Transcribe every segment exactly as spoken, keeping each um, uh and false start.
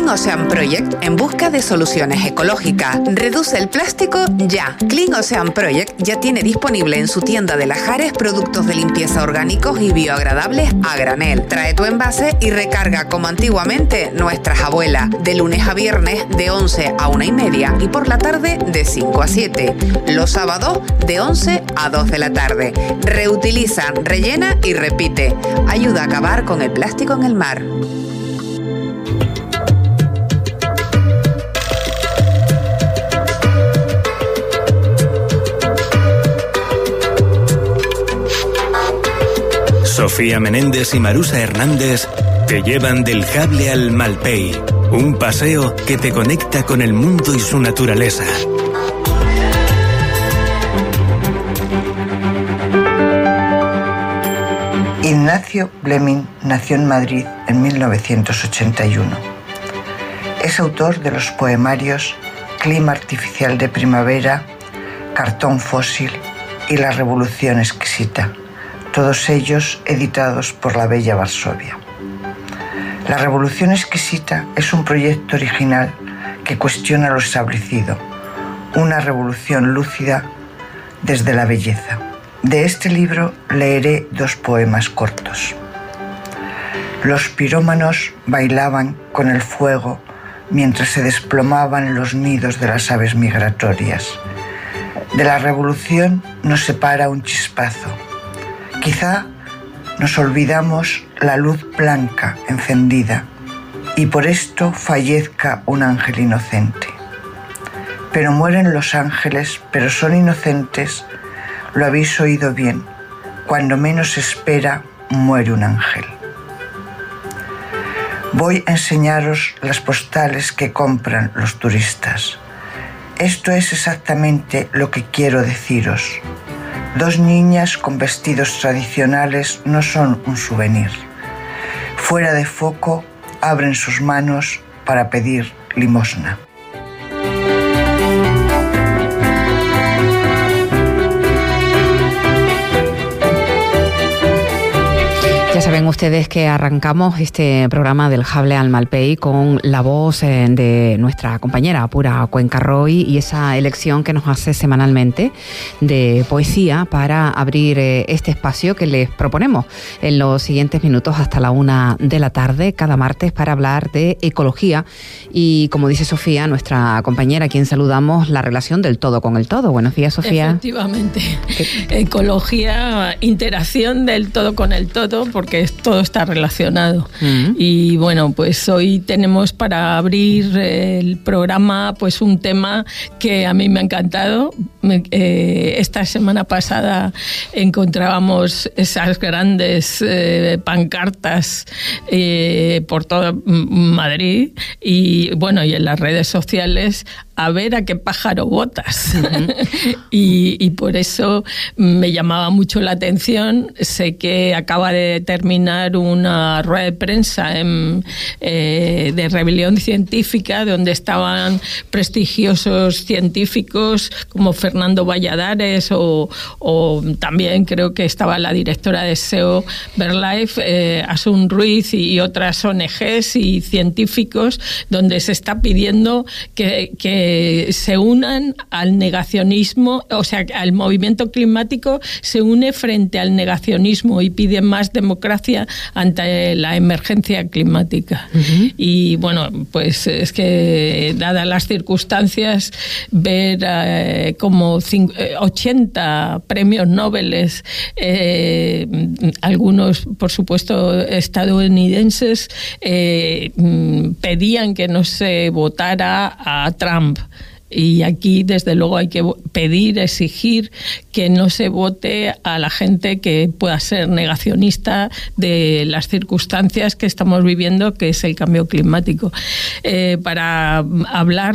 Clean Ocean Project en busca de soluciones ecológicas. Reduce el plástico ya. Clean Ocean Project ya tiene disponible en su tienda de Lajares productos de limpieza orgánicos y biodegradables a granel. Trae tu envase y recarga como antiguamente nuestras abuelas. De lunes a viernes de once a una y media y por la tarde de cinco a siete. Los sábados de once a dos de la tarde. Reutiliza, rellena y repite. Ayuda a acabar con el plástico en el mar. Sofía Menéndez y Marusa Hernández te llevan del Jable al Malpey, un paseo que te conecta con el mundo y su naturaleza. Ignacio Bleming nació en Madrid en mil novecientos ochenta y uno. Es autor de los poemarios Clima artificial de primavera, Cartón fósil y La revolución exquisita, todos ellos editados por la bella Varsovia. La revolución exquisita es un proyecto original que cuestiona lo establecido, una revolución lúcida desde la belleza. De este libro leeré dos poemas cortos. Los pirómanos bailaban con el fuego mientras se desplomaban los nidos de las aves migratorias. De la revolución nos separa un chispazo. Quizá nos olvidamos la luz blanca encendida y por esto fallezca un ángel inocente. Pero mueren los ángeles, pero son inocentes. Lo habéis oído bien. Cuando menos se espera, muere un ángel. Voy a enseñaros las postales que compran los turistas. Esto es exactamente lo que quiero deciros. Dos niñas con vestidos tradicionales no son un souvenir. Fuera de foco, abren sus manos para pedir limosna. Ya saben ustedes que arrancamos este programa del Jable al Malpey con la voz de nuestra compañera Pura Cuenca Roy y esa elección que nos hace semanalmente de poesía para abrir este espacio que les proponemos en los siguientes minutos hasta la una de la tarde, cada martes, para hablar de ecología y, como dice Sofía, nuestra compañera, a quien saludamos, la relación del todo con el todo. Buenos días, Sofía. Efectivamente. ¿Qué? Ecología, interacción del todo con el todo, porque que todo está relacionado. Uh-huh. Y bueno, pues hoy tenemos para abrir el programa pues un tema que a mí me ha encantado. Eh, esta semana pasada encontrábamos esas grandes eh, pancartas eh, por toda Madrid y bueno, y en las redes sociales, a ver a qué pájaro botas. Uh-huh. y, y por eso me llamaba mucho la atención. Sé que acaba de terminar una rueda de prensa en, eh, de Rebelión Científica, donde estaban prestigiosos científicos como Fernando Valladares o, o también creo que estaba la directora de S E O BirdLife, eh, Asun Ruiz y otras O N Ges y científicos, donde se está pidiendo que, que se unan al negacionismo, o sea, al movimiento climático se une frente al negacionismo y pide más democracia ante la emergencia climática. Uh-huh. Y bueno, pues es que dadas las circunstancias, ver eh, como ochenta premios Nobel, eh, algunos por supuesto estadounidenses, eh, pedían que no se votara a Trump. Y aquí, desde luego, hay que pedir, exigir que no se vote a la gente que pueda ser negacionista de las circunstancias que estamos viviendo, que es el cambio climático. Eh, para hablar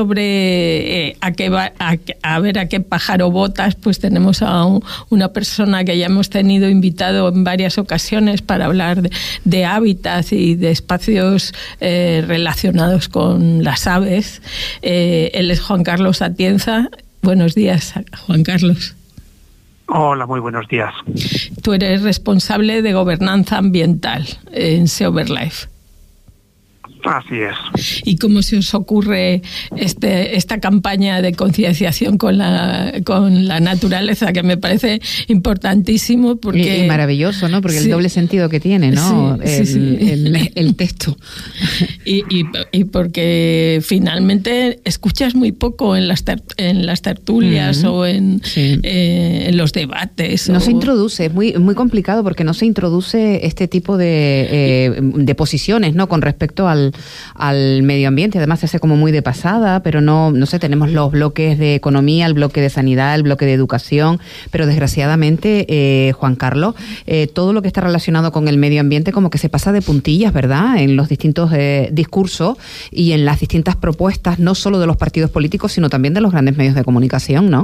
sobre eh, a, qué va, a, a ver a qué pájaro botas, pues tenemos a un, una persona que ya hemos tenido invitado en varias ocasiones para hablar de, de hábitats y de espacios eh, relacionados con las aves. Eh, él es Juan Carlos Atienza. Buenos días, Juan Carlos. Hola, muy buenos días. Tú eres responsable de gobernanza ambiental en S E O BirdLife. Así es. ¿Y cómo se os ocurre este, esta campaña de concienciación con la, con la naturaleza, que me parece importantísimo? Porque y, y maravilloso, ¿no? Porque sí, el doble sentido que tiene, ¿no? Sí, el, sí, sí. El, el texto. Y, y, y porque finalmente escuchas muy poco en las, ter, en las tertulias uh-huh. o en, sí. eh, en los debates. No o... se introduce, es muy, muy complicado porque no se introduce este tipo de, eh, de posiciones, ¿no? Con respecto al al medio ambiente. Además se hace como muy de pasada, pero no, no sé, tenemos los bloques de economía, el bloque de sanidad, el bloque de educación, pero desgraciadamente, eh, Juan Carlos, eh, todo lo que está relacionado con el medio ambiente como que se pasa de puntillas, ¿verdad?, en los distintos eh, discursos y en las distintas propuestas, no solo de los partidos políticos, sino también de los grandes medios de comunicación, ¿no?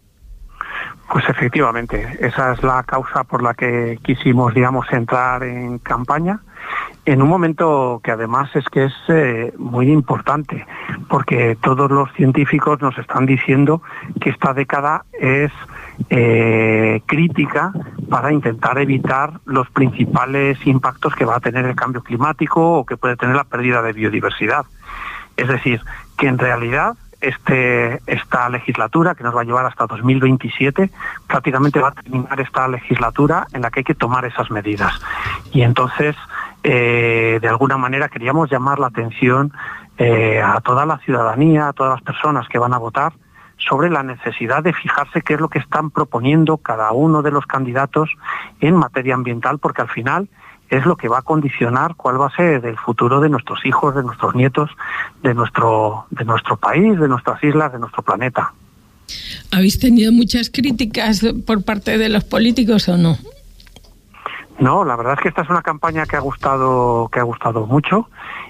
Pues efectivamente, esa es la causa por la que quisimos, digamos, entrar en campaña, en un momento que además es que es eh, muy importante, porque todos los científicos nos están diciendo que esta década es eh, crítica para intentar evitar los principales impactos que va a tener el cambio climático o que puede tener la pérdida de biodiversidad. Es decir, que en realidad Este, esta legislatura, que nos va a llevar hasta dos mil veintisiete, prácticamente va a terminar esta legislatura en la que hay que tomar esas medidas. Y entonces, eh, de alguna manera, queríamos llamar la atención eh, a toda la ciudadanía, a todas las personas que van a votar, sobre la necesidad de fijarse qué es lo que están proponiendo cada uno de los candidatos en materia ambiental, porque al final es lo que va a condicionar cuál va a ser el futuro de nuestros hijos, de nuestros nietos, de nuestro, de nuestro país, de nuestras islas, de nuestro planeta. ¿Habéis tenido muchas críticas por parte de los políticos o no? No, la verdad es que esta es una campaña que ha gustado, que ha gustado mucho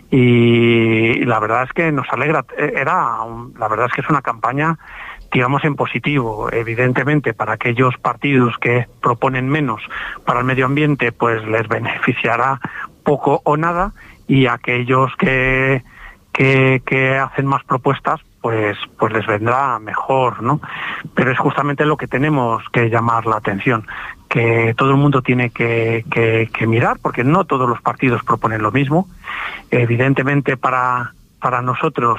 y la verdad es que nos alegra. Era, la verdad es que es una campaña, digamos, en positivo. Evidentemente, para aquellos partidos que proponen menos para el medio ambiente, pues les beneficiará poco o nada, y aquellos que que, que hacen más propuestas, pues pues les vendrá mejor, ¿no? Pero es justamente lo que tenemos que llamar la atención, que todo el mundo tiene que, que, que mirar, porque no todos los partidos proponen lo mismo. Evidentemente, para para nosotros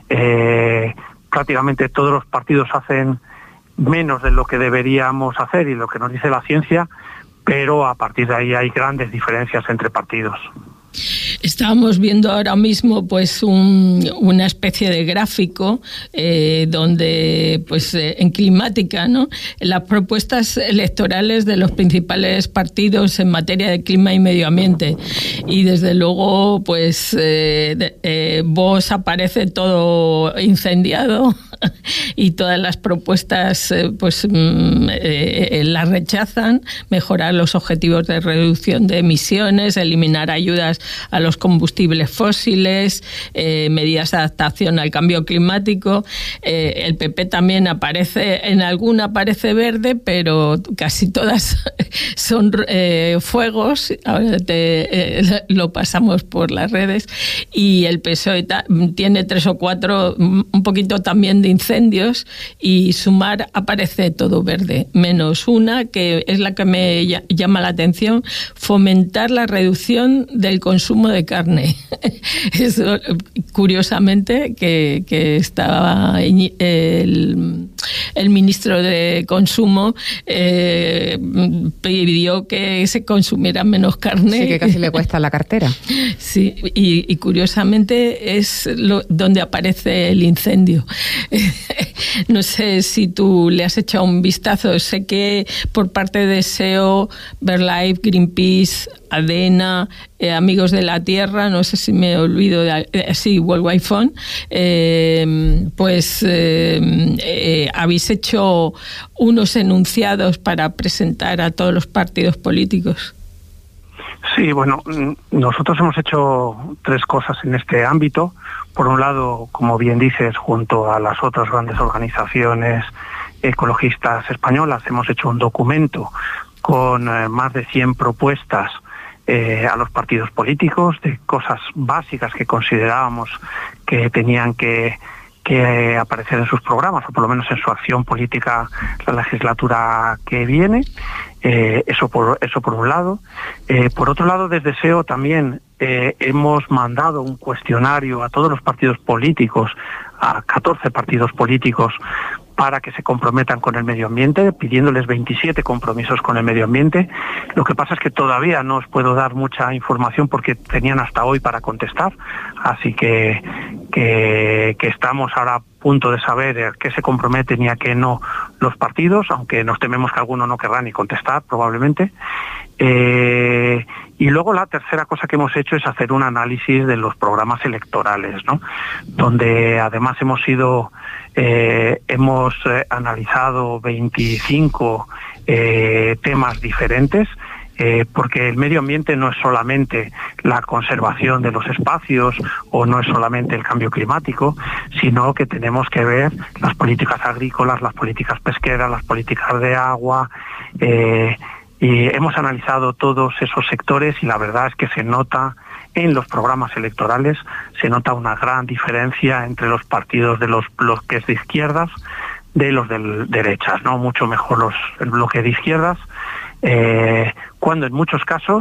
eh, prácticamente todos los partidos hacen menos de lo que deberíamos hacer y lo que nos dice la ciencia, pero a partir de ahí hay grandes diferencias entre partidos. Estábamos viendo ahora mismo pues un, una especie de gráfico eh, donde pues eh, en climática, ¿no?, las propuestas electorales de los principales partidos en materia de clima y medio ambiente, y desde luego pues eh, de, eh, Vox aparece todo incendiado y todas las propuestas eh, pues mm, eh, las rechazan: mejorar los objetivos de reducción de emisiones, eliminar ayudas a los combustibles fósiles, eh, medidas de adaptación al cambio climático. Eh, el P P también aparece, en alguna aparece verde, pero casi todas son eh, fuegos. Ahora te, eh, lo pasamos por las redes. Y el P S O E ta, tiene tres o cuatro, un poquito también de incendios, y Sumar aparece todo verde, menos una que es la que me llama la atención: fomentar la reducción del consumo de carne. Eso, curiosamente, que, que estaba el, el ministro de Consumo eh, pidió que se consumiera menos carne. Sí, que casi le cuesta la cartera. Sí, y, y curiosamente es lo, donde aparece el incendio. No sé si tú le has echado un vistazo. Sé que por parte de S E O, BirdLife, Greenpeace, ADENA, eh, Amigos de la Tierra, no sé si me olvido de eh, sí, World Wide Fund, eh, pues eh, eh, habéis hecho unos enunciados para presentar a todos los partidos políticos. Sí, bueno, nosotros hemos hecho tres cosas en este ámbito. Por un lado, como bien dices, junto a las otras grandes organizaciones ecologistas españolas, hemos hecho un documento con eh, más de cien propuestas eh, a los partidos políticos de cosas básicas que considerábamos que tenían que, que aparecer en sus programas, o por lo menos en su acción política la legislatura que viene. Eh, eso por eso por un lado. Eh, por otro lado, desde S E O también eh, hemos mandado un cuestionario a todos los partidos políticos, a catorce partidos políticos, para que se comprometan con el medio ambiente, pidiéndoles veintisiete compromisos con el medio ambiente. Lo que pasa es que todavía no os puedo dar mucha información porque tenían hasta hoy para contestar, así que, que, que estamos ahora a punto de saber a qué se comprometen y a qué no los partidos, aunque nos tememos que alguno no querrá ni contestar, probablemente. Eh, y luego la tercera cosa que hemos hecho es hacer un análisis de los programas electorales, ¿no? Donde además hemos sido... Eh, hemos eh, analizado veinticinco eh, temas diferentes, eh, porque el medio ambiente no es solamente la conservación de los espacios o no es solamente el cambio climático, sino que tenemos que ver las políticas agrícolas, las políticas pesqueras, las políticas de agua, eh, y hemos analizado todos esos sectores y la verdad es que se nota en los programas electorales, se nota una gran diferencia entre los partidos de los bloques de izquierdas de los de derechas, ¿no? Mucho mejor los, el bloque de izquierdas, eh, cuando en muchos casos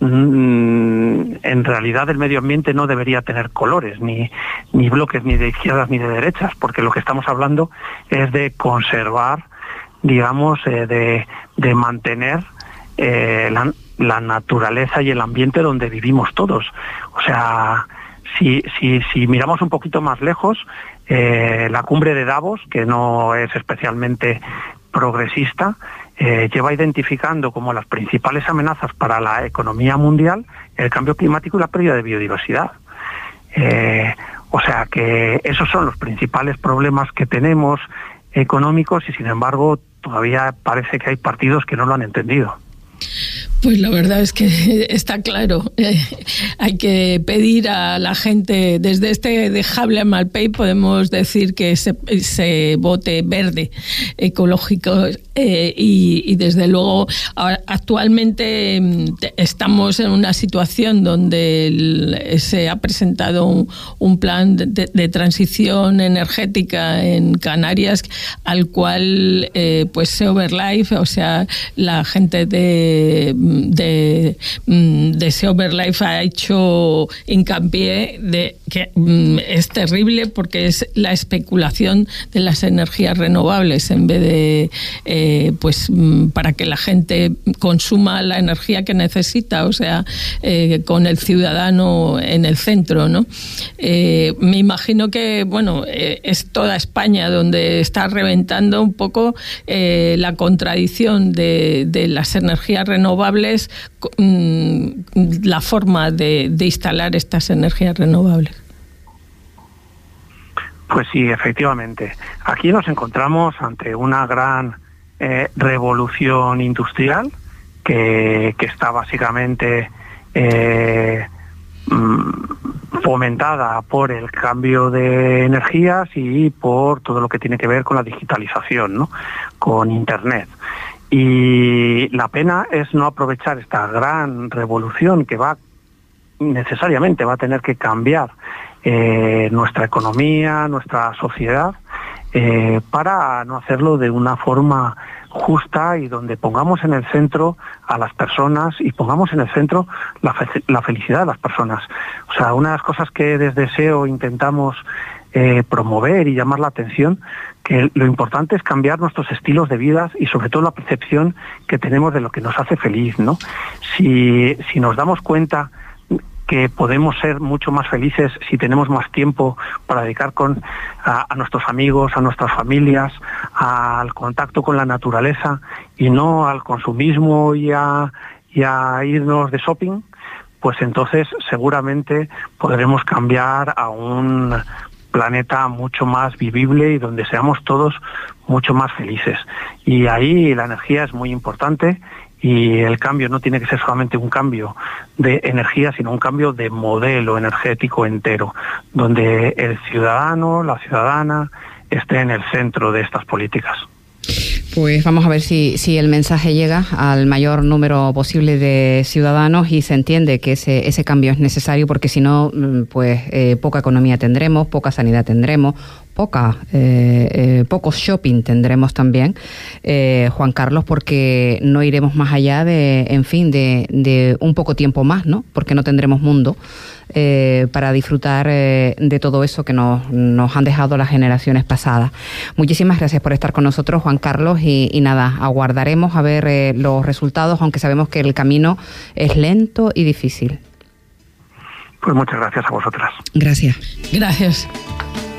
mmm, en realidad el medio ambiente no debería tener colores, ni, ni bloques ni de izquierdas ni de derechas, porque lo que estamos hablando es de conservar, digamos, eh, de, de mantener eh, la la naturaleza y el ambiente donde vivimos todos. O sea, si, si, si miramos un poquito más lejos, eh, la cumbre de Davos, que no es especialmente progresista, eh, lleva identificando como las principales amenazas para la economía mundial el cambio climático y la pérdida de biodiversidad. Eh, o sea que esos son los principales problemas que tenemos económicos y sin embargo todavía parece que hay partidos que no lo han entendido. Pues la verdad es que está claro. Eh, hay que pedir a la gente, desde este de Hable al Malpey podemos decir que se, se vote verde, ecológico, eh, y, y desde luego actualmente estamos en una situación donde el, se ha presentado un, un plan de, de transición energética en Canarias al cual eh, pues Seoverlife, o sea, la gente de de, de Seoverlife ha hecho hincapié de que es terrible porque es la especulación de las energías renovables en vez de eh, pues para que la gente consuma la energía que necesita, o sea, eh, con el ciudadano en el centro, ¿no? Eh, me imagino que, bueno, eh, es toda España donde está reventando un poco eh, la contradicción de, de las energías renovables, la forma de, de instalar estas energías renovables. Pues sí, efectivamente. Aquí nos encontramos ante una gran eh, revolución industrial que, que está básicamente eh, fomentada por el cambio de energías y por todo lo que tiene que ver con la digitalización, ¿no? Con Internet. Y la pena es no aprovechar esta gran revolución que va necesariamente va a tener que cambiar eh, nuestra economía, nuestra sociedad, eh, para no hacerlo de una forma justa y donde pongamos en el centro a las personas y pongamos en el centro la, fe- la felicidad de las personas. O sea, una de las cosas que desde SEO intentamos eh, promover y llamar la atención, que lo importante es cambiar nuestros estilos de vida y sobre todo la percepción que tenemos de lo que nos hace feliz, ¿no? Si, si nos damos cuenta que podemos ser mucho más felices si tenemos más tiempo para dedicar con, a, a nuestros amigos, a nuestras familias, a, al contacto con la naturaleza y no al consumismo y a, y a irnos de shopping, pues entonces seguramente podremos cambiar a un planeta mucho más vivible y donde seamos todos mucho más felices. Y ahí la energía es muy importante y el cambio no tiene que ser solamente un cambio de energía, sino un cambio de modelo energético entero, donde el ciudadano, la ciudadana, esté en el centro de estas políticas. Pues vamos a ver si, si el mensaje llega al mayor número posible de ciudadanos y se entiende que ese, ese cambio es necesario, porque si no, pues eh, poca economía tendremos, poca sanidad tendremos, poca, eh, eh, pocos shopping tendremos también, eh, Juan Carlos, porque no iremos más allá de, en fin, de, de un poco tiempo más, ¿no? Porque no tendremos mundo eh, para disfrutar eh, de todo eso que nos, nos han dejado las generaciones pasadas. Muchísimas gracias por estar con nosotros, Juan Carlos, y, y nada, aguardaremos a ver eh, los resultados, aunque sabemos que el camino es lento y difícil. Pues muchas gracias a vosotras. Gracias. Gracias.